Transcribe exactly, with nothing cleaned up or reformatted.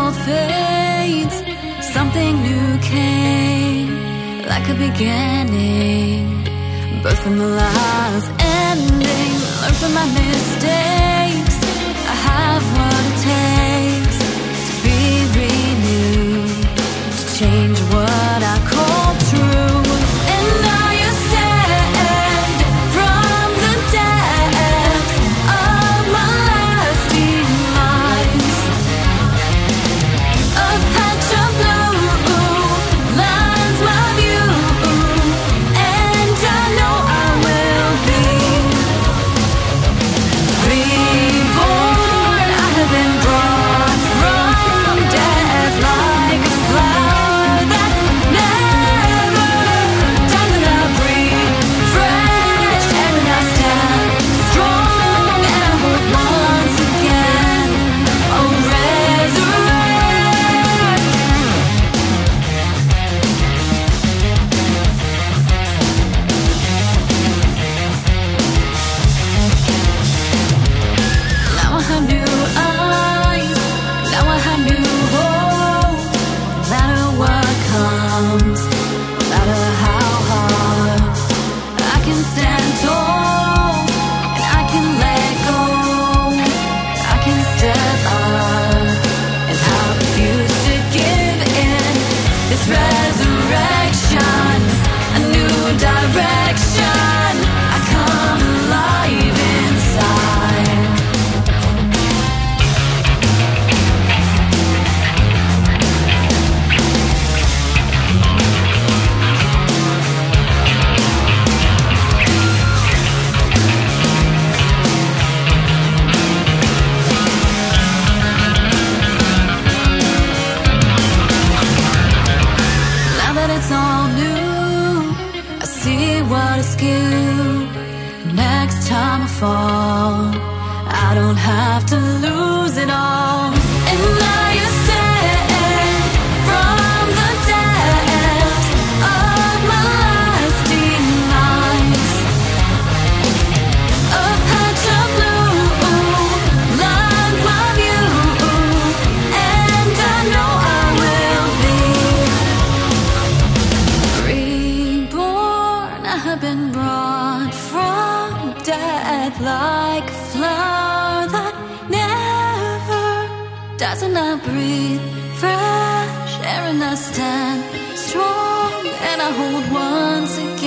all fades, something new came, like a beginning, birth from the last ending. Learn from my mistakes, I have what it takes to be renewed, to change what I call true. And now you stand from the depths of my lasting lies. A patch of blue lines my view, and I know I will be reborn. I have been brought from death like a flower that never dies, and I breathe fresh air, and I stand strong, and I hope once again I'll resurrect. Now I have new eyes, now I have new hope. No matter what comes, no matter how hard, I can stand tall, and I can let go, I can step up, and I refuse to give in. This resurrection, a new direction, I come alive inside. Now that it's all new, I see what is skewed. Next time I fall, I don't have to lose it all. And now you stand from the depths of my lasting lies. A patch of blue lines my view, and I know I will be reborn. I have been brought from death like a flower that never dies, and I breathe fresh air, and I stand strong, and I hold once again